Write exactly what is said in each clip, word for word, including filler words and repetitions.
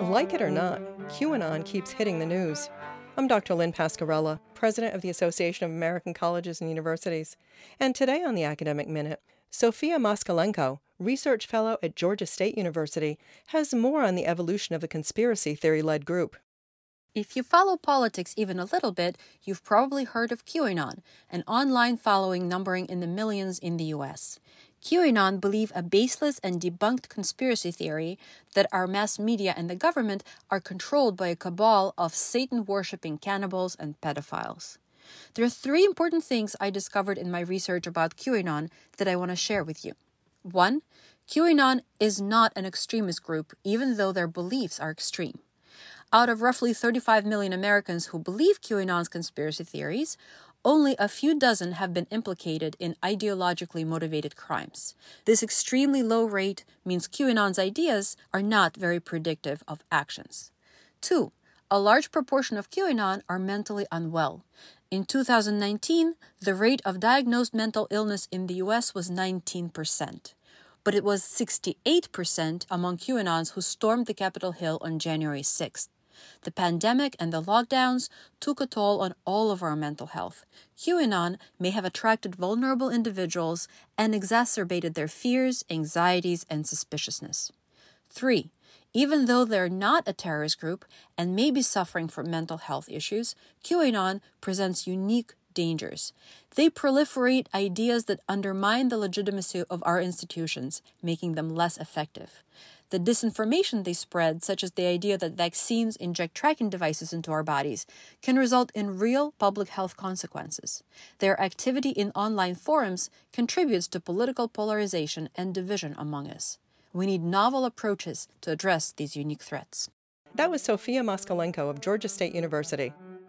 Like it or not, QAnon keeps hitting the news. I'm Doctor Lynn Pascarella, President of the Association of American Colleges and Universities. And today on the Academic Minute, Sofia Moskalenko, Research Fellow at Georgia State University, has more on the evolution of the conspiracy theory-led group. If you follow politics even a little bit, you've probably heard of QAnon, an online following numbering in the millions in the U S. QAnon believe a baseless and debunked conspiracy theory that our mass media and the government are controlled by a cabal of Satan-worshipping cannibals and pedophiles. There are three important things I discovered in my research about QAnon that I want to share with you. One, QAnon is not an extremist group, even though their beliefs are extreme. Out of roughly thirty-five million Americans who believe QAnon's conspiracy theories, only a few dozen have been implicated in ideologically motivated crimes. This extremely low rate means QAnon's ideas are not very predictive of actions. Two, a large proportion of QAnon are mentally unwell. In two thousand nineteen, the rate of diagnosed mental illness in the U S was nineteen percent. But it was sixty-eight percent among QAnons who stormed the Capitol Hill on January sixth. The pandemic and the lockdowns took a toll on all of our mental health. QAnon may have attracted vulnerable individuals and exacerbated their fears, anxieties, and suspiciousness. Three, even though they're not a terrorist group and may be suffering from mental health issues, QAnon presents unique dangers. They proliferate ideas that undermine the legitimacy of our institutions, making them less effective. The disinformation they spread, such as the idea that vaccines inject tracking devices into our bodies, can result in real public health consequences. Their activity in online forums contributes to political polarization and division among us. We need novel approaches to address these unique threats. That was Sofia Moskalenko of Georgia State University.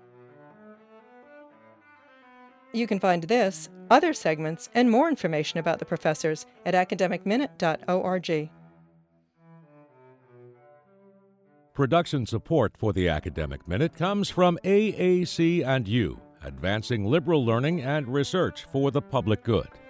You can find this, other segments, and more information about the professors at academic minute dot org. Production support for the Academic Minute comes from A A C and U, advancing liberal learning and research for the public good.